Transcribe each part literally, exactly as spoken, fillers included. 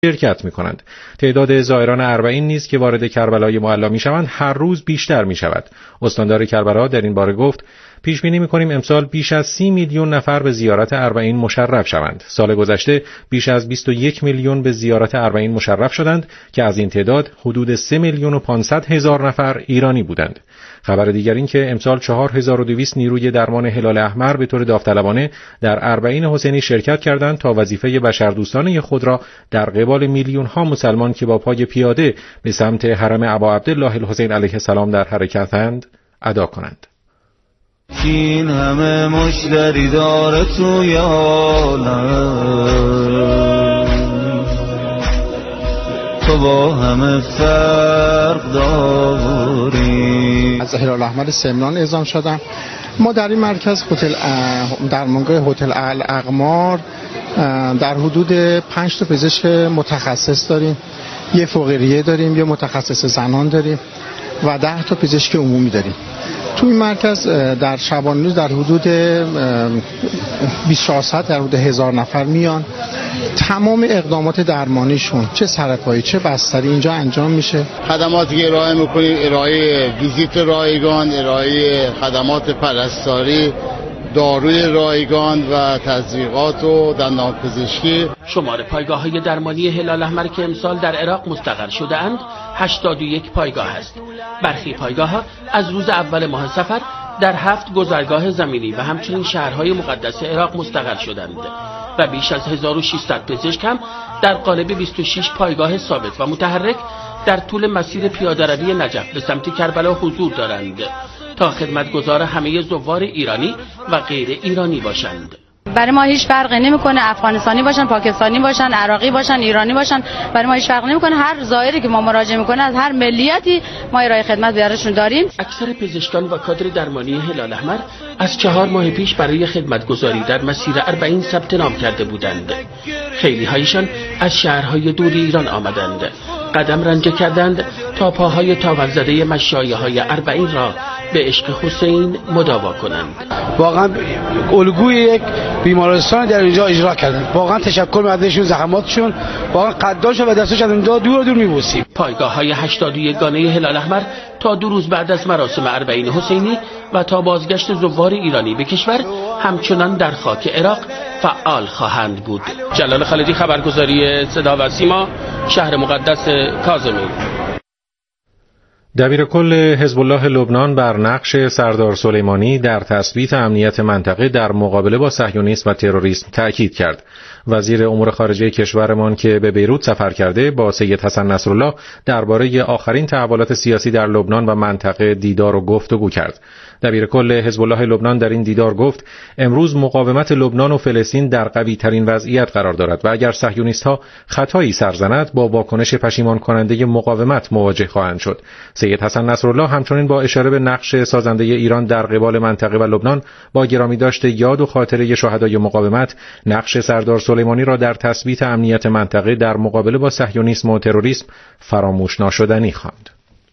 شرکت می‌کنند. تعداد زائران اربعین نیز که وارد کربلای معلی می‌شوند هر روز بیشتر می‌شود. استاندار کربلا در این باره گفت: پیش بینی می‌کنیم امسال بیش از سی میلیون نفر به زیارت اربعین مشرف شوند. سال گذشته بیش از بیست و یک میلیون به زیارت اربعین مشرف شدند که از این تعداد حدود سه میلیون و پانصد هزار نفر ایرانی بودند. خبر دیگر این که امسال چهار هزار و دویست نیروی درمان هلال احمر به طور داوطلبانه در اربعین حسینی شرکت کردند تا وظیفه بشردوستانه خود را در قبال میلیون ها مسلمان که با پای پیاده به سمت حرم ابا عبدالله الحسین علیه السلام در حرکتند ادا کنند. این همه مشتری داره توی عالم، تو با همه فرق داری. از هلال احمر سمنان اعزام شدم. ما در این مرکز هتل در منگاه هتل الاقمار در حدود پنج تا پزشک متخصص داریم، یه فقیریه داریم، یه متخصص زنان داریم و ده تا پزشک عمومی داریم. تو این مرکز در شبانه روز در حدود بیست و چهار ساعت در حدود هزار نفر میان. تمام اقدامات درمانیشون چه سرپایی چه بستری اینجا انجام میشه. خدماتی که ارائه میکنیم ارائه ویزیت رایگان، ارائه خدمات پرستاری، داروی رایگان و تزریقات و دندانپزشکی. شمار پایگاه‌های درمانی هلال احمر که امسال در عراق مستقر شده‌اند هشتاد و یک پایگاه است. برخی پایگاه‌ها از روز اول ماه صفر در هفت گذرگاه زمینی و همچنین شهرهای مقدس عراق مستقر شدند و بیش از هزار و ششصد پزشک هم در قالب بیست و شش پایگاه ثابت و متحرک در طول مسیر پیاده‌روی نجف به سمت کربلا حضور دارند تا خدمتگزار همه زوار ایرانی و غیر ایرانی باشند. برای ما هیچ فرقی نمیکنه افغانستانی باشن، پاکستانی باشن، عراقی باشن، ایرانی باشن، برای ما هیچ فرقی نمیکنه. هر زائری که ما مراجعه میکنه از هر ملیتی ما ارائه خدمت براشون داریم. اکثر پزشکان و کادر درمانی هلال احمر از چهار ماه پیش برای خدمتگزاری در مسیر اربعین ثبت نام کرده بودند. خیلی هایشان از شهرهای دور ایران آمدند، قدم رنجه کردند تا پاهای تاولزده مشایخ‌های اربعین را به عشق حسین مداوا کنند. واقعا الگوی یک بیمارستان در اینجا اجرا کردند. واقعا تشکر ازشون، زحماتشون واقعا قداشو و دستش از اینجا دور دور میبوسیم. پایگاه‌های هشتاد و یک گانه هلال احمر تا دو روز بعد از مراسم اربعین حسینی و تا بازگشت زوار ایرانی به کشور همچنان در خاک عراق فعال خواهند بود. جلال خالدی، خبرگزاری صدا و سیما، شهر مقدس کاظمی. دبیر کل حزب الله لبنان بر نقش سردار سلیمانی در تثبیت امنیت منطقه در مقابله با صهیونیسم و تروریسم تأکید کرد. وزیر امور خارجه کشورمان که به بیروت سفر کرده با سید حسن نصرالله درباره آخرین تحولات سیاسی در لبنان و منطقه دیدار و گفتگو کرد. دبیر کل حزب الله لبنان در این دیدار گفت امروز مقاومت لبنان و فلسطین در قوی ترین وضعیت قرار دارد و اگر صهیونیست ها خطایی سرزند با واکنش پشیمان کننده مقاومت مواجه خواهند شد. سید حسن نصرالله همچنین با اشاره به نقش سازنده ایران در قبال منطقه و لبنان با گرامی داشت یاد و خاطره شهدای مقاومت نقش سردار سلیمانی را در تثبیت امنیت منطقه در مقابله با صهیونیسم و تروریسم فراموش ناشدنی خواند.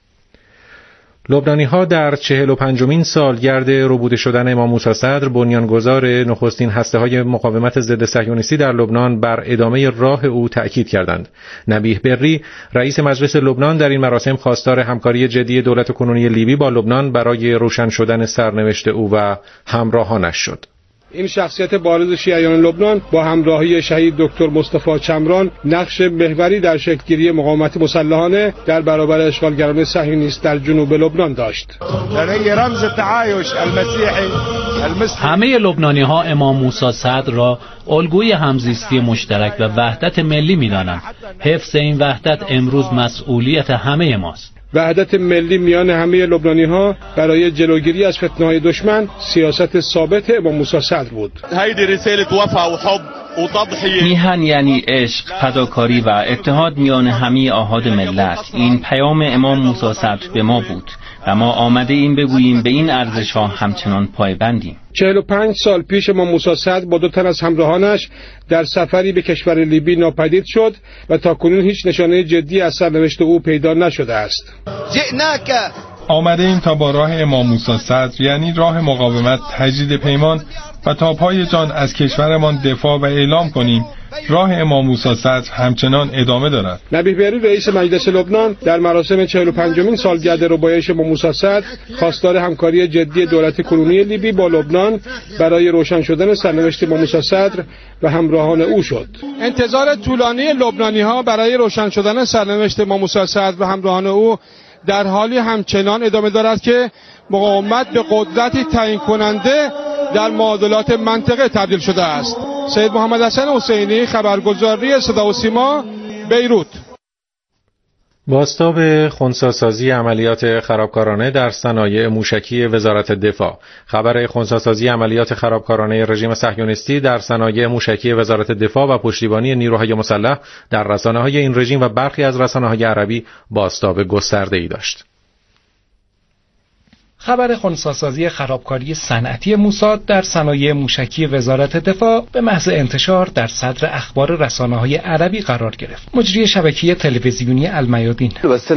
لبنانی‌ها در چهل و پنجمین سالگرد ربوده شدن امام موسی صدر بنیانگذار نخستین هسته‌های مقاومت ضد صهیونیستی در لبنان بر ادامه راه او تأکید کردند. نبیه بری رئیس مجلس لبنان در این مراسم خواستار همکاری جدی دولت کنونی لیبی با لبنان برای روشن شدن سرنوشت او و همراهانش شد. این شخصیت بارز شیعیان لبنان با همراهی شهید دکتر مصطفی چمران نقش محوری در شکل‌گیری مقاومت مسلحانه در برابر اشغالگران صهیونیست در جنوب لبنان داشت. رمز تعایش المسیحی همه لبنانی‌ها امام موسی صدر را الگوی همزیستی مشترک و وحدت ملی می‌دانند. حفظ این وحدت امروز مسئولیت همه ماست. وحدت ملی میان همه لبنانی‌ها برای جلوگیری از فتنه‌های دشمن سیاست ثابت امام موسی صدر بود. هیدی رساله وفا و حب و تضحیه. میهن یعنی عشق، فداکاری و اتحاد میان همه آحاد ملت. این پیام امام موسی صدر به ما بود و ما آمده ایم بگوییم به این ارزش‌ها همچنان پایبندیم. چهل و پنج سال پیش امام موسی صدر با دو تن از همراهانش در سفری به کشور لیبی ناپدید شد و تاکنون هیچ نشانه جدی از سرنوشت او پیدا نشده است. آمده ایم تا با راه امام موسی صدر یعنی راه مقاومت تجدید پیمان و تا پای جان از کشورمان دفاع و اعلام کنیم راه امام موسی صدر همچنان ادامه دارد. نبیه بری رئیس مجلس لبنان در مراسم چهل و پنجمین سالگرد ربایش امام موسی صدر خواستار همکاری جدی دولت کنونی لیبی با لبنان برای روشن شدن سرنوشت امام موسی صدر و همراهان او شد. انتظار طولانی لبنانی‌ها برای روشن شدن سرنوشت امام موسی صدر و همراهان او در حالی همچنان ادامه دارد که مقاومت به قدرتی تعیین کننده در معادلات منطقه تبدیل شده است. سید محمد حسن حسینی، خبرگزاری صدا و سیما، بیروت. بازتاب خنثی‌سازی عملیات خرابکارانه در صنایع موشکی وزارت دفاع. خبر خنثی‌سازی عملیات خرابکارانه رژیم صهیونیستی در صنایع موشکی وزارت دفاع و پشتیبانی نیروهای مسلح در رسانه‌های این رژیم و برخی از رسانه‌های عربی بازتاب گسترده‌ای داشت. خبر خنثی‌سازی خرابکاری صنعتی موساد در صنایع موشکی وزارت دفاع به محض انتشار در صدر اخبار رسانه‌های عربی قرار گرفت. مجری شبکه تلویزیونی المیادین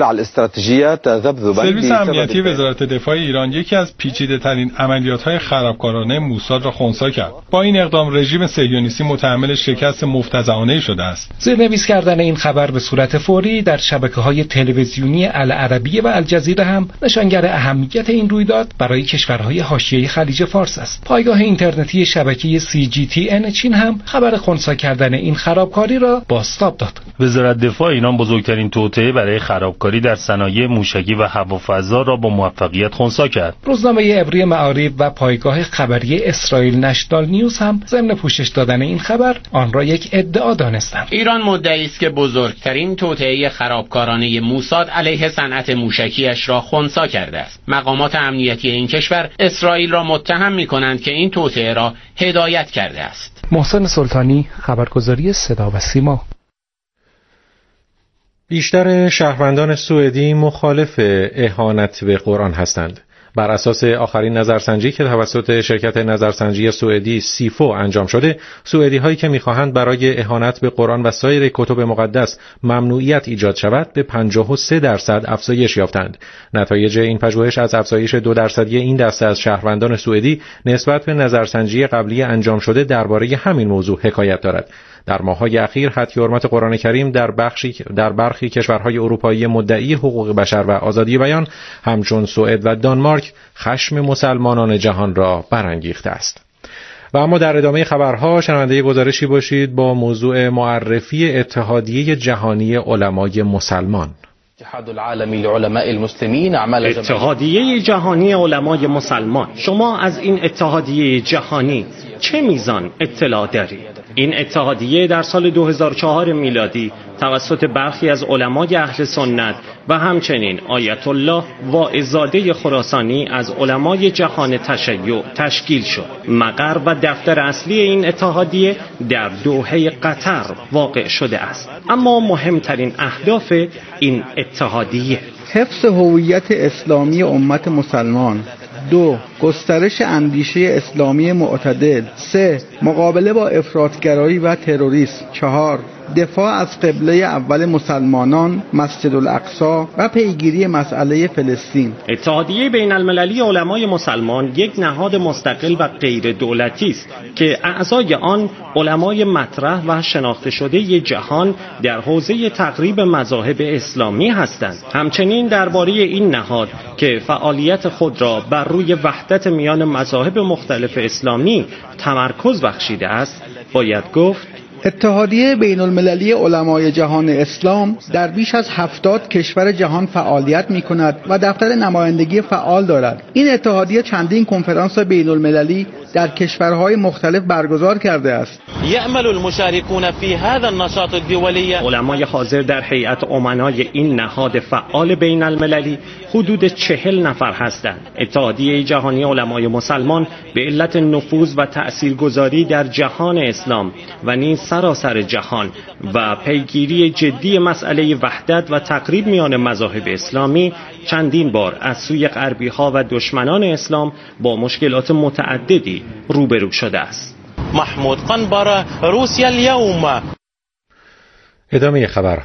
سرویس امنیتی وزارت دفاع ایران یکی از پیچیده‌ترین عملیات‌های خرابکارانه موساد را خنثی کرد. با این اقدام رژیم صهیونیستی متحمل شکست مفتضحانه‌ای شده است. زیرنویس کردن این خبر به صورت فوری در شبکه‌های تلویزیونی العربیه و الجزیره هم نشانگر اهمیت این رویداد برای کشورهای حاشیه خلیج فارس است. پایگاه اینترنتی شبکه سی جی تی ان چین هم خبر خنثی کردن این خرابکاری را بازتاب داد. وزارت دفاع ایران بزرگترین توطئه برای خرابکاری در صنایع موشکی و هوافضا را با موفقیت خنثی کرد. روزنامه عبری معارف و پایگاه خبری اسرائیل نشنال نیوز هم ضمن پوشش دادن این خبر آن را یک ادعا دانستند. ایران مدعی است که بزرگترین توطئه خرابکارانه موساد علیه صنعت موشکیش را خنثی کرده است. مقامات امنیتی این کشور اسرائیل را متهم می‌کنند که این توطئه را هدایت کرده است. محسن سلطانی، خبرگزاری صدا و سیما. بیشتر شهروندان سوئدی مخالف اهانت به قرآن هستند. بر اساس آخرین نظرسنجی که توسط شرکت نظرسنجی سوئدی سیفو انجام شده، سوئدی هایی که می‌خواهند برای اهانت به قرآن و سایر کتب مقدس ممنوعیت ایجاد شود به پنجاه و سه درصد افزایش یافتند. نتایج این پژوهش از افزایش دو درصدی این دسته از شهروندان سوئدی نسبت به نظرسنجی قبلی انجام شده درباره همین موضوع حکایت دارد. در ماه‌های اخیر حتی حرمت قرآن کریم در بخشی در برخی کشورهای اروپایی مدعی حقوق بشر و آزادی بیان همچون سوئد و دانمارک خشم مسلمانان جهان را برانگیخته است. و اما در ادامه خبرها شنونده گزارشی باشید با موضوع معرفی اتحادیه جهانی علمای مسلمان. اتحادیه جهانی علمای مسلمان، شما از این اتحادیه جهانی چه میزان اطلاع دارید؟ این اتحادیه در سال دو هزار و چهار میلادی توسط برخی از علمای اهل سنت و همچنین آیت الله واعظ‌زاده خراسانی از علمای جهان تشیع تشکیل شد. مقر و دفتر اصلی این اتحادیه در دوحه قطر واقع شده است. اما مهمترین اهداف این اتحادیه: حفظ هویت اسلامی امت مسلمان، دو، گسترش اندیشه اسلامی معتدل، سه، مقابله با افراطگرایی و تروریسم، چهار، دفاع از قبله اول مسلمانان مسجد الاقصی و پیگیری مسئله فلسطین. اتحادیه بین المللی علمای مسلمان یک نهاد مستقل و غیر دولتی است که اعضای آن علمای مطرح و شناخته شده جهان در حوزه تقریب مذاهب اسلامی هستند. همچنین درباره این نهاد که فعالیت خود را بر روی وحدت میان مذاهب مختلف اسلامی تمرکز بخشیده است باید گفت اتحادیه بین المللی علمای جهان اسلام در بیش از هفتاد کشور جهان فعالیت می کند و دفتر نمایندگی فعال دارد. این اتحادیه چندین کنفرانس بین المللی در کشورهای مختلف برگزار کرده است. یأمل المشارکون فی هذا النشاط الدولی، علمای حاضر در هیئت امنای این نهاد فعال بین المللی حدود چهل نفر هستند. اتحادیه جهانی علمای مسلمان به علت نفوذ و تأثیرگذاری در جهان اسلام و نیز سراسر جهان و پیگیری جدی مسئله وحدت و تقریب میان مذاهب اسلامی چندین بار از سوی غربی ها و دشمنان اسلام با مشکلات متعددی روبرو شده است. محمود قنبره، روسیه الیوم. ادامه خبرها.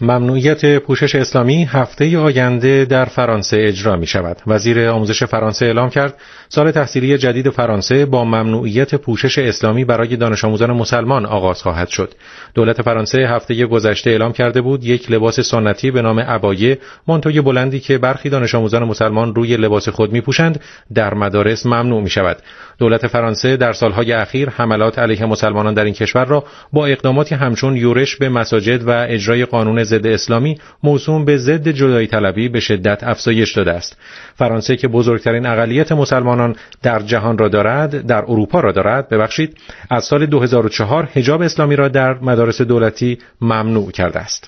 ممنوعیت پوشش اسلامی هفته آینده در فرانسه اجرا می شود. وزیر آموزش فرانسه اعلام کرد سال تحصیلی جدید فرانسه با ممنوعیت پوشش اسلامی برای دانش آموزان مسلمان آغاز خواهد شد. دولت فرانسه هفته گذشته اعلام کرده بود یک لباس سنتی به نام عبایه، مانتوی بلندی که برخی دانش آموزان مسلمان روی لباس خود می پوشند، در مدارس ممنوع می شود. دولت فرانسه در سالهای اخیر حملات علیه مسلمانان در این کشور را با اقداماتی همچون یورش به مساجد و اجرای قانون ضد اسلامی موسوم به ضد جدایی طلبی به شدت افزایش داده است. فرانسه که بزرگترین اقلیت مسلمانان در جهان را دارد، در اروپا را دارد، ببخشید، از سال دو هزار و چهار حجاب اسلامی را در مدارس دولتی ممنوع کرده است.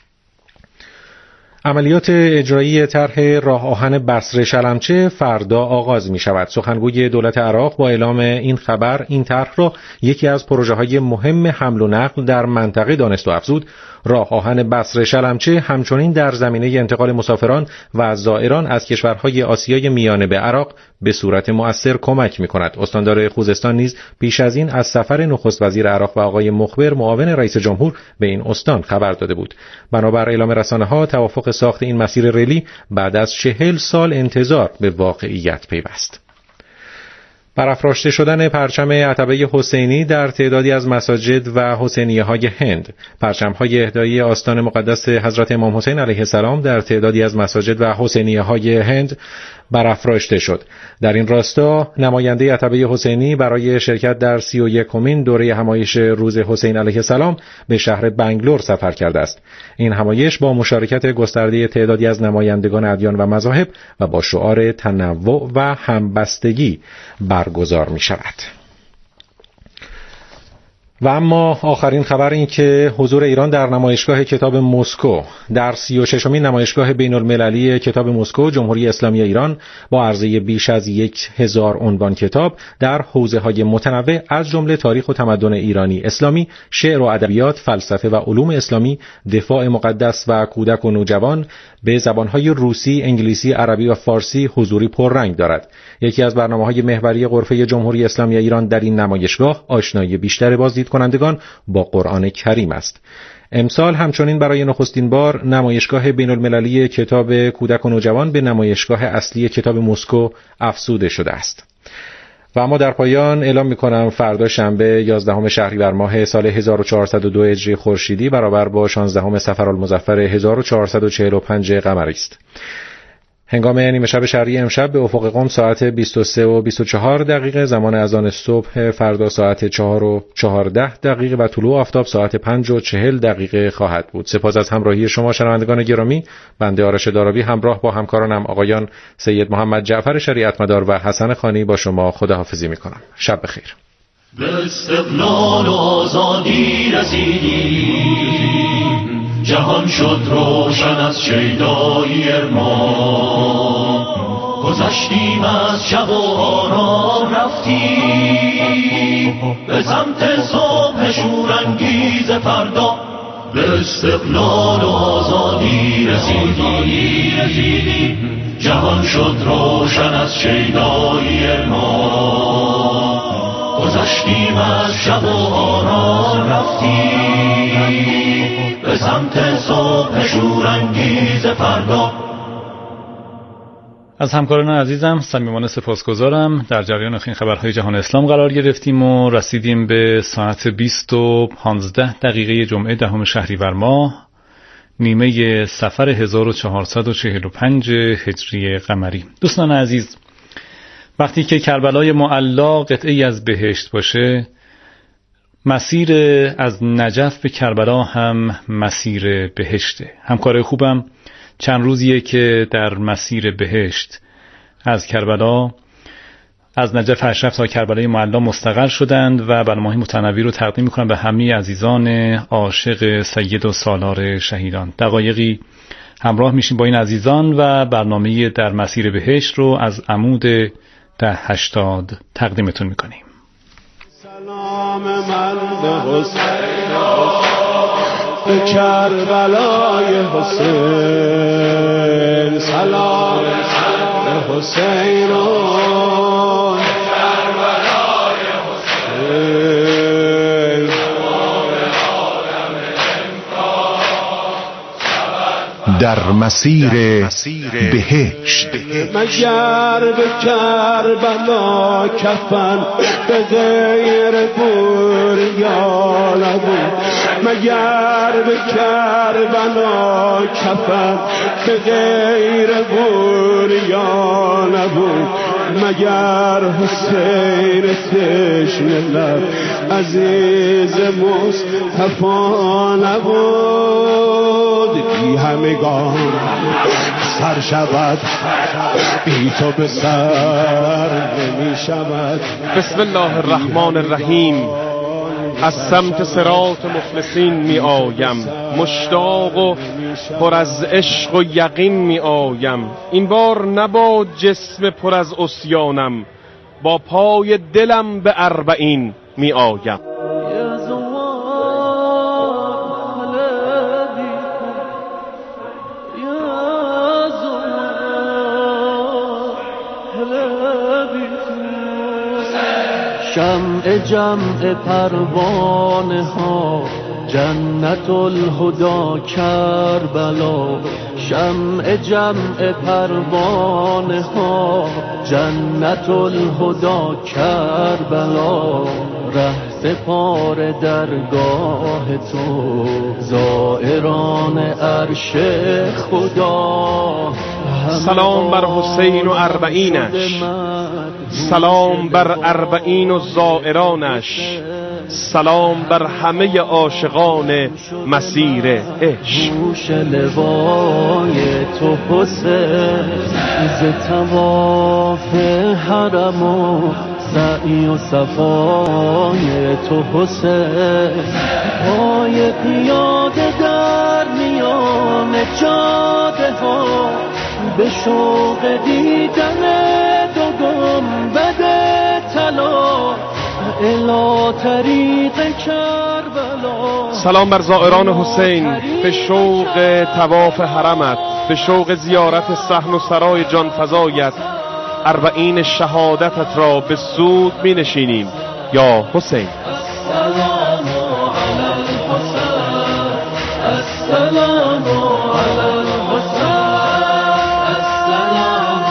عملیات اجرایی طرح راه آهن بصره شلمچه فردا آغاز می شود. سخنگوی دولت عراق با اعلام این خبر این طرح را یکی از پروژه‌های مهم حمل و نقل در منطقه دانست و افزود. راه آهن بصره شلمچه همچنین در زمینه انتقال مسافران و زائران از کشورهای آسیای میانه به عراق به صورت مؤثر کمک می‌کند. استاندار خوزستان نیز پیش از این از سفر نخست وزیر عراق و آقای مخبر معاون رئیس جمهور به این استان خبر داده بود. بنابر اعلام رسانه‌ها توافق ساخت این مسیر ریلی بعد از چهل سال انتظار به واقعیت پیوست. برافراشته شدن پرچم عتبه حسینی در تعدادی از مساجد و حسینیه‌های هند. پرچم‌های اهدایی آستان مقدس حضرت امام حسین علیه السلام در تعدادی از مساجد و حسینیه‌های هند برافراشته شد. در این راستا نماینده عتبه حسینی برای شرکت در سی و یکمین دوره همایش روز حسین علیه السلام به شهر بنگلور سفر کرده است. این همایش با مشارکت گسترده تعدادی از نمایندگان ادیان و مذاهب و با شعار تنوع و همبستگی برگزار می شود. و اما آخرین خبر این که حضور ایران در نمایشگاه کتاب مسکو. در سی و ششمین نمایشگاه بین المللی کتاب مسکو، جمهوری اسلامی ایران با عرضه بیش از یک هزار عنوان کتاب در حوزه‌های متنوع از جمله تاریخ و تمدن ایرانی اسلامی، شعر و ادبیات، فلسفه و علوم اسلامی، دفاع مقدس و کودک و نوجوان به زبان‌های روسی، انگلیسی، عربی و فارسی حضوری پررنگ دارد. یکی از برنامه‌های محوری غرفه جمهوری اسلامی ایران در این نمایشگاه آشنایی بیشتر بازدید کنندگان با قرآن کریم است. امسال همچنین برای نخستین بار نمایشگاه بین المللی کتاب کودک و نوجوان به نمایشگاه اصلی کتاب مسکو افزوده شده است. و اما در پایان اعلام می‌کنم فردا شنبه یازدهم شهریور ماه سال هزار و چهارصد و دو هجری خورشیدی برابر با شانزدهم صفرالمظفر هزار و چهارصد و چهل و پنج قمری است. هنگام نیمه شب شرقی امشب به افق قم ساعت بیست و سه و بیست و چهار دقیقه، زمان اذان صبح فردا ساعت چهار و چهارده دقیقه و طلوع آفتاب ساعت پنج و چهل دقیقه خواهد بود. سپاس از همراهی شما شنوندگان گرامی. بنده آرش دارابی همراه با همکارانم آقایان سید محمد جعفر شریعت مدار و حسن خانی با شما خداحافظی می‌کنم. شب بخیر. به استقلال و آزادی رسیدیم، جهان شد روشن از شیدایی ارمان، گذشتیم از شب و آرام رفتیم به سمت صبح شورانگیز فردا. به استقلال و آزادی رسیدیم، جهان شد روشن از شیدایی ارمان، گذشتیم از شب و آرام رفتیم به سمت صبح شورانگیز فردا. از همکاران عزیزم صمیمانه سپاسگزارم. در جریان این خبرهای جهان اسلام قرار گرفتیم و رسیدیم به ساعت بیست و پانزده دقیقه جمعه دهم شهریور ماه، نیمه سفر هزار و چهارصد و چهل و پنج هجری قمری. دوستان عزیز، وقتی که کربلای معلا قطعه‌ای از بهشت باشه، مسیر از نجف به کربلا هم مسیر بهشته. همکار خوبم چند روزیه که در مسیر بهشت از کربلا، از نجف اشرف تا کربلای معلا مستقر شدند و برنامه‌های متنوعی رو تقدیم می‌کنم به همه عزیزان عاشق سید و سالار شهیدان. دقایقی همراه میشیم با این عزیزان و برنامه در مسیر بهشت رو از عمود ده هشتاد تقدیمتون میکنیم. سلام من به حسین، به کربلای حسین، سلام به حسین، کربلای حسین، در مسیر بهشت. مگر به کربلا کفن به غیر بوریا نبود، مگر به کربلا کفن به غیر بوریا نبود، مگر حسین تشنه لب عزیز مصطفی نبود. بی همگان سر شود، بی تو به سر نمی شود. بسم الله الرحمن الرحیم. از سمت صراط مخلصین می آیم، مشتاق و پر از عشق و یقین می آیم. این بار نبا جسم پر از عصیانم، با پای دلم به اربعین می آیم. شمع جمع پروانه ها جنت الهدا کربلا، شمع جمع پروانه ها جنت الهدا کربلا، ره سپار درگاه تو زائران عرش خدا. سلام بر حسین و اربعینش، سلام بر اربعین و زائرانش، سلام بر همه عاشقان مسیر عشق. گوش لوای تو حسین ز تواف حرم و سعی و صفای تو حسین، پای پیاده در میان جاده ها به شوق دیدن دو گنبد طلا الی طریق کربلا. سلام بر زائران حسین به شوق طواف حرمت، به شوق زیارت صحن و سرای جان فزایت، اربعین شهادتت را به سود می نشینیم یا حسین. السلام علی الحسین، السلام علی الحسین، السلام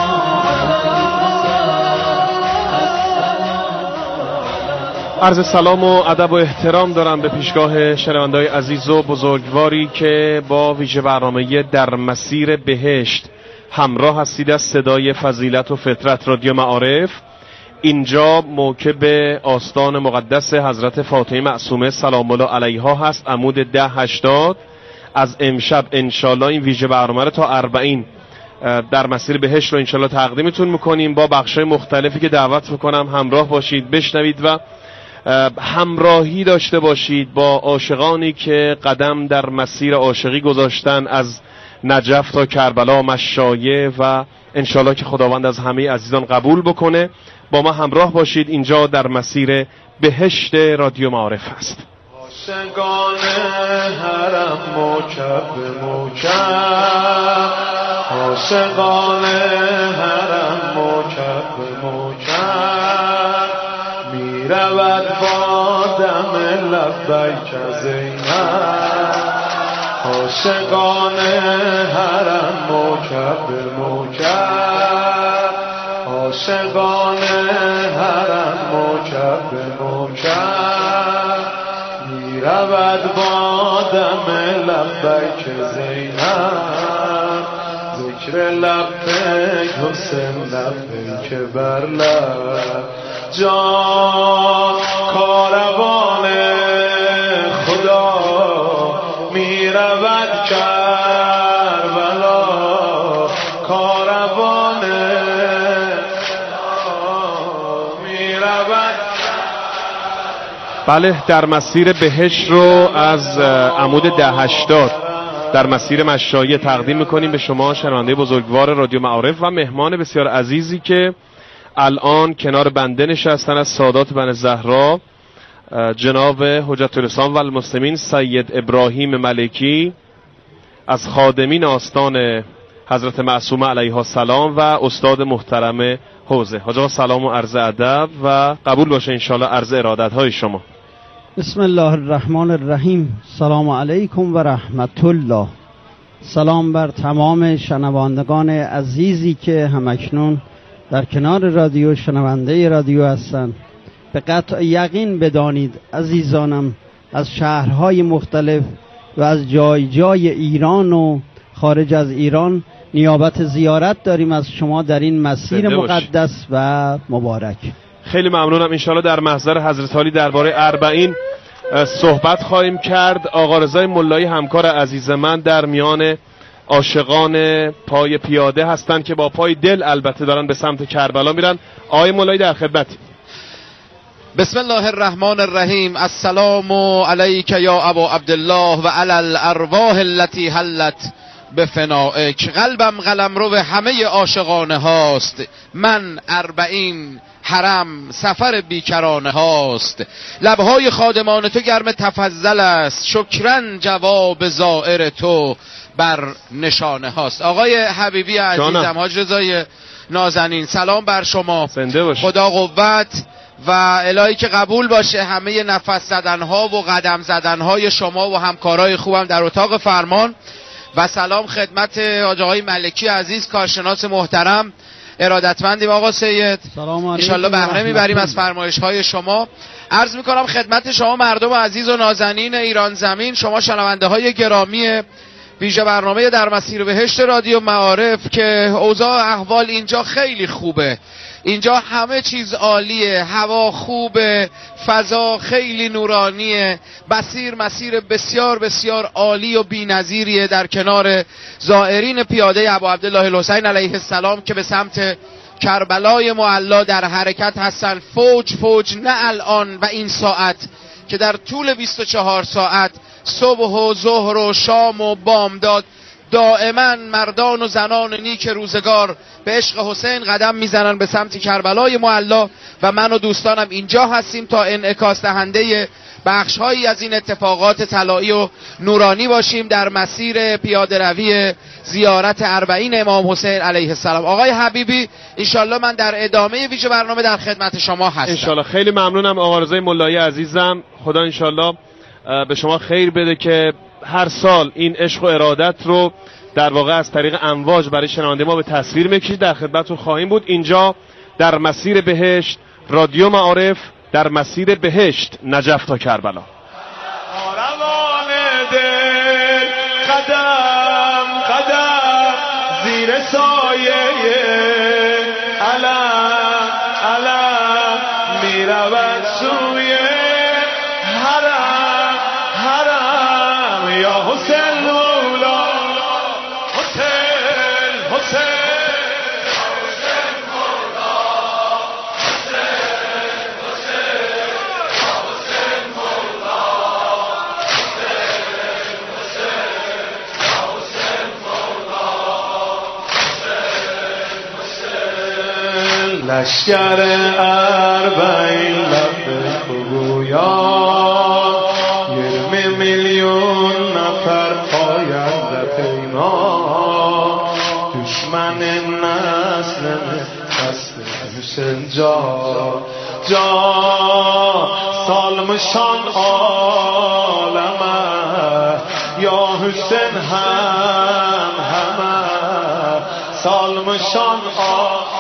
عرض سلام و ادب و احترام دارم به پیشگاه شنونده‌های عزیز و بزرگواری که با ویژه برنامه در مسیر بهشت همراه هستید از صدای فضیلت و فطرت رادیو معارف. اینجا موکب آستان مقدس حضرت فاطمه معصومه سلام الله علیها هست، عمود ده هشتاد. از امشب انشالله این ویژه برنامه رو تا اربعین در مسیر بهشت رو انشالله تقدیمتون میکنیم با بخشای مختلفی که دعوت میکنم همراه باشید، بشنوید و همراهی داشته باشید با عاشقانی که قدم در مسیر عاشقی گذاشتن، از نجف تا کربلا، مشایه، و انشالله که خداوند از همه عزیزان قبول بکنه. با ما همراه باشید، اینجا در مسیر بهشت رادیو معارف هست. عاشقان حرم موکب به موکب، عاشقان حرم موکب به موکب، می رود با دم لبیک زینب، عاشقان حرم موکب به موکب، عاشقان حرم موکب به موکب، می رود با دم لبیک زینب، ذکر لبیک حسین لبیک بر لب، جان کاروان خدا می رود کربلا، کاروان می رود. بله، در مسیر بهشت رو از عمود ده هشتاد در مسیر مشایه تقدیم میکنیم به شما شنونده بزرگوار رادیو معارف و مهمان بسیار عزیزی که الان کنار بنده نشستن. از سادات بن زهرا جناب حجت الاسلام و المسلمین سید ابراهیم ملکی، از خادمین آستان حضرت معصومه علیها السلام و استاد محترم حوزه. حاجا سلام و عرض ادب و قبول باشه انشالله عرض ارادت های شما. بسم الله الرحمن الرحیم. سلام علیکم و رحمت الله. سلام بر تمام شنوندگان عزیزی که همکنون در کنار رادیو شنونده رادیو هستند. به قطع یقین بدانید عزیزانم از شهرهای مختلف و از جای جای ایران و خارج از ایران نیابت زیارت داریم از شما در این مسیر مقدس و مبارک. خیلی ممنونم. انشالله در محضر حضرت عالی درباره اربعین صحبت خواهیم کرد. آقا رضای ملایی همکار عزیز من در میان عاشقان پای پیاده هستند که با پای دل البته دارن به سمت کربلا میرن. آقای ملایی در خدمت. بسم الله الرحمن الرحیم. السلام علیک یا ابا عبدالله و علی الارواح التي حلت بفنائک. قلبم قلمرو همه عاشقانه هاست، من اربعین حرم سفر بیکرانه هاست. لبهای خادمان تو گرم تفضل است، شکرن جواب زائر تو بر نشانه هاست. آقای حبیبی عزیزم، حاج رضای نازنین، سلام بر شما. خدا قوت و الهی که قبول باشه همه نفس زدنها و قدم زدنهای شما و همکارای خوبم در اتاق فرمان. و سلام خدمت حاج آقای ملکی عزیز، کارشناس محترم. ارادتمندیم آقا سید، انشالله بهره میبریم از فرمایش های شما. عرض میکنم خدمت شما مردم عزیز و نازنین ایران زمین، شما شنونده های گرامی ویژه برنامه در مسیر بهشت رادیو معارف، که اوضاع احوال اینجا خیلی خوبه. اینجا همه چیز عالیه، هوا خوبه، فضا خیلی نورانیه، مسیر مسیر بسیار بسیار عالی و بی‌نظیریه در کنار زائرین پیاده ابو عبدالله الحسین علیه السلام که به سمت کربلای معلا در حرکت هستن، فوج فوج، نه الان و این ساعت که در طول بیست و چهار ساعت صبح و ظهر و شام و بامداد دائما مردان و زنان نیک روزگار به عشق حسین قدم میزنن به سمت کربلای معلا و من و دوستانم اینجا هستیم تا انعکاس دهنده بخش‌هایی از این اتفاقات طلایی و نورانی باشیم در مسیر پیاده روی زیارت اربعین امام حسین علیه السلام. آقای حبیبی، انشالله من در ادامه ویژه برنامه در خدمت شما هستم. انشالله. خیلی ممنونم آقا رضای ملایی عزیزم. خدا انشالله به شما خیر بده که هر سال این عشق و ارادت رو در واقع از طریق امواج برای شنونده ما به تصویر میکشید. در خدمتتون خواهیم بود. اینجا در مسیر بهشت، رادیو معارف، در مسیر بهشت، نجف تا کربلا. آروان دل قدم قدم زیر سایه علم علم میرود سوی حرم حرم. یا حسین مولا حسین حسین لشکر اربعین لب بگویا یرم میلیون نفر پاید در پیما دشمن نسل دست حسین جا جا سالمشان عالمه یا حسین هم همه سالمشان عالمه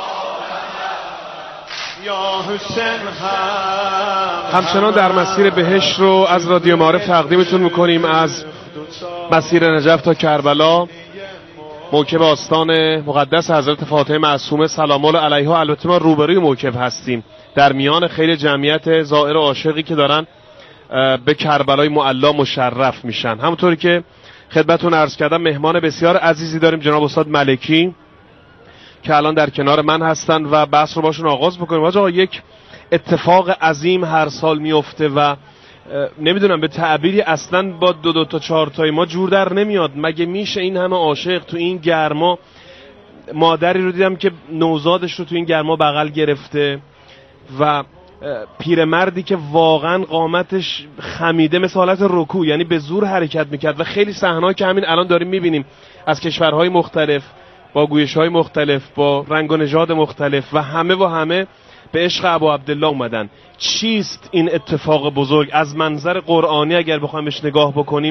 همچنان در مسیر بهشت رو از رادیو معارف تقدیمتون میکنیم. از مسیر نجف تا کربلا، موکب آستان مقدس حضرت فاطمه معصومه سلام الله علیها. البته ما روبروی موکب هستیم، در میان خیلی جمعیت زائر و عاشقی که دارن به کربلای معلا مشرف میشن. همونطوری که خدمتتون عرض کردم مهمان بسیار عزیزی داریم، جناب استاد ملکی که الان در کنار من هستن و بحث رو باشون آغاز بکنیم. آقا یک اتفاق عظیم هر سال میفته و نمیدونم به تعبیری اصلا با دو دو تا چهار تای ما جور در نمیاد. مگه میشه این همه عاشق تو این گرما؟ مادری رو دیدم که نوزادش رو تو این گرما بغل گرفته و پیرمردی که واقعا قامتش خمیده مثل حالت رکوع، یعنی به زور حرکت میکرد و خیلی صحنه‌ای که همین الان داریم میبینیم از کشورهای مختلف با گویش‌های مختلف، با رنگ و نژاد مختلف و همه و همه به عشق ابو عبدالله اومدن. چیست این اتفاق بزرگ؟ از منظر قرآنی اگر بخوایم بهش نگاه بکنیم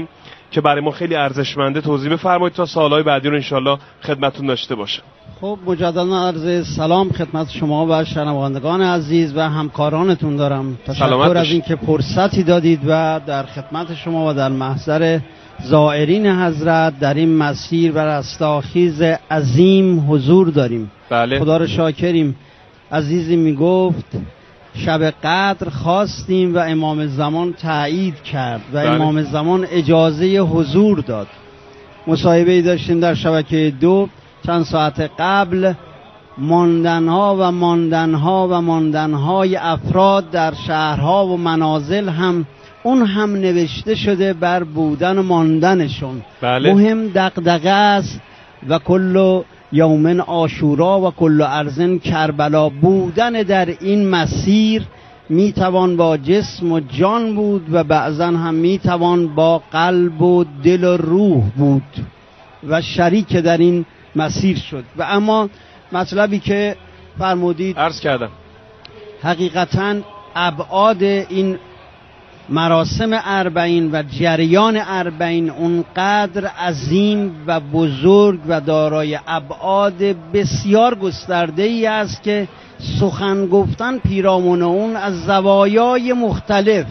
که برای ما خیلی ارزشمنده توضیح بفرمایید تا سوالای بعدی رو انشالله خدمتتون داشته باشم. خب مجددا عرض سلام خدمت شما و شنوندگان عزیز و همکارانتون دارم. تشکر از اینکه فرصتی دادید و در خدمت شما و در محضر زائرین حضرت در این مسیر و رستاخیز عظیم حضور داریم. بله. خدا رو شاکریم. عزیزی میگفت شب قدر خواستیم و امام زمان تایید کرد و بله. امام زمان اجازه حضور داد. مصاحبه‌ای داشتیم در شبکه دو چند ساعت قبل، ماندنها و ماندنها و ماندنهای افراد در شهرها و منازل هم اون هم نوشته شده بر بودن و ماندنشون. بله. مهم دغدغه است و کل یومن عاشورا و کل ارزن کربلا. بودن در این مسیر میتوان با جسم و جان بود و بعضا هم میتوان با قلب و دل و روح بود و شریک در این مسیر شد. و اما مطلبی که فرمودید عرض کردم، حقیقتاً ابعاد این مراسم اربعین و جریان اربعین اونقدر عظیم و بزرگ و دارای ابعاد بسیار گسترده‌ای است که سخن گفتن پیرامون اون از زوایای مختلف،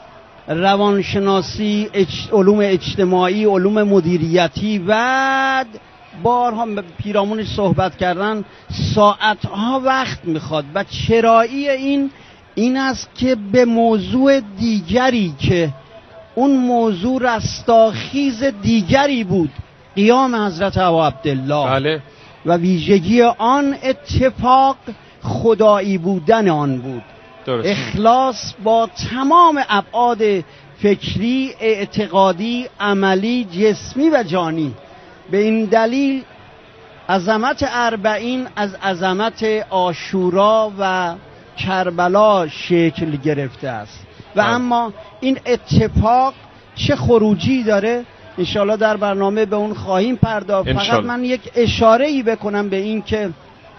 روانشناسی، اج... علوم اجتماعی، علوم مدیریتی و بارها پیرامونش صحبت کردن ساعتها وقت میخواد. و چرایی این این است که به موضوع دیگری که اون موضوع رستاخیز دیگری بود، قیام حضرت ابا عبدالله. بله. و ویژگی آن اتفاق خدایی بودن آن بود. درست. اخلاص با تمام ابعاد فکری، اعتقادی، عملی، جسمی و جانی. به این دلیل عظمت اربعین از عظمت عاشورا و کربلا شکل گرفته است. و آه. اما این اتفاق چه خروجی داره انشالله در برنامه به اون خواهیم پرداخت. فقط من یک اشاره‌ای بکنم به این که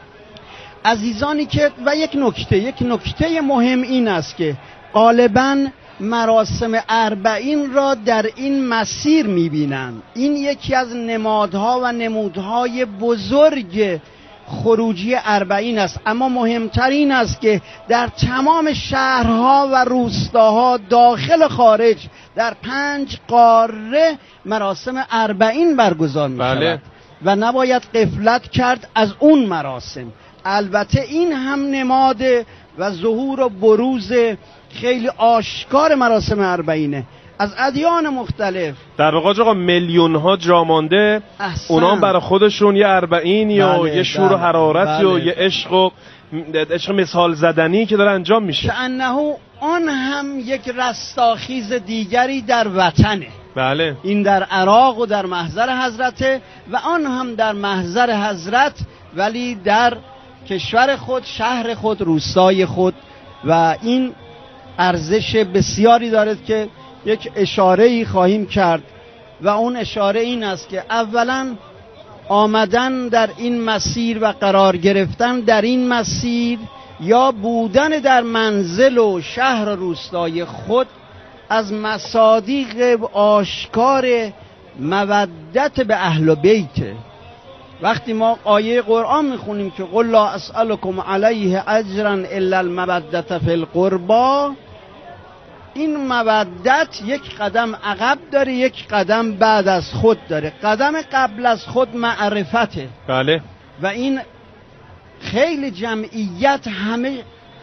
عزیزانی که و یک نکته یک نکته مهم این است که غالباً مراسم اربعین را در این مسیر می‌بینند. این یکی از نمادها و نمودهای بزرگ خروجی اربعین است. اما مهمترین است که در تمام شهرها و روستاها داخل خارج در پنج قاره مراسم اربعین برگزار می شود. بله. و نباید غفلت کرد از اون مراسم. البته این هم نماد و ظهور و بروز خیلی آشکار مراسم اربعینه از ادیان مختلف. در واقع آقا میلیون ها جامانده اونا برای خودشون یه اربعین یا بله، یه شور و بله، حرارت بله. یا یه عشق و عشق مثال زدنی که داره انجام میشه. که انه آن هم یک رستاخیز دیگری در وطنه. بله. این در عراق و در محضر حضرته و آن هم در محضر حضرت، ولی در کشور خود، شهر خود، روستای خود. و این ارزش بسیاری دارد که یک اشاره‌ای خواهیم کرد و اون اشاره این است که اولا آمدن در این مسیر و قرار گرفتن در این مسیر یا بودن در منزل و شهر و روستای خود از مصادیق آشکار مودت به اهل بیت. وقتی ما آیه قرآن میخونیم که قل لا اسألكم علیه اجرا الا المودة فی القربا، این مودت یک قدم عقب داره، یک قدم بعد از خود داره. قدم قبل از خود معرفته. بله. و این خیلی جمعیت همه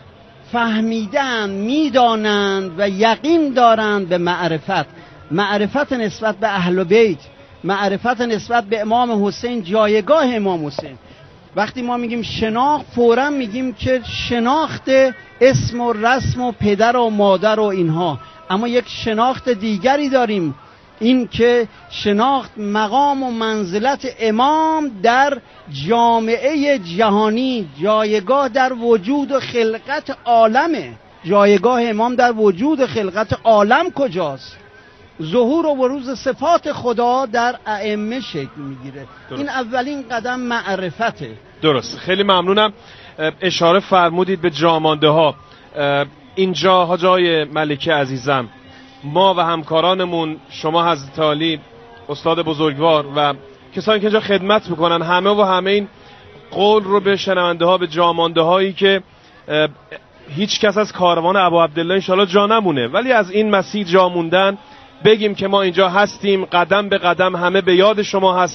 فهمیدن، میدانند و یقین دارند به معرفت. معرفت نسبت به اهل بیت، معرفت نسبت به امام حسین، جایگاه امام حسین. وقتی ما میگیم شناخت، فوراً میگیم که شناخت اسم و رسم و پدر و مادر و اینها. اما یک شناخت دیگری داریم، این که شناخت مقام و منزلت امام در جامعه جهانی، جایگاه در وجود و خلقت عالمه. جایگاه امام در وجود و خلقت عالم کجاست؟ ظهور و بروز صفات خدا در ائمه شکل میگیره. این اولین قدم معرفته. درست. خیلی ممنونم. اشاره فرمودید به جامانده ها. اینجا حاج آقای ملکی عزیزم ما و همکارانمون، شما حضرت عالی، استاد بزرگوار و کسانی که اینجا خدمت میکنن، همه و همه این قول رو به شنونده ها، به جامانده هایی که هیچ کس از کاروان ابا عبدالله انشالله جا نمونه، ولی از این مسیر جا موندن، بگیم که ما اینجا هستیم، قدم به قدم همه به یاد شما هستیم.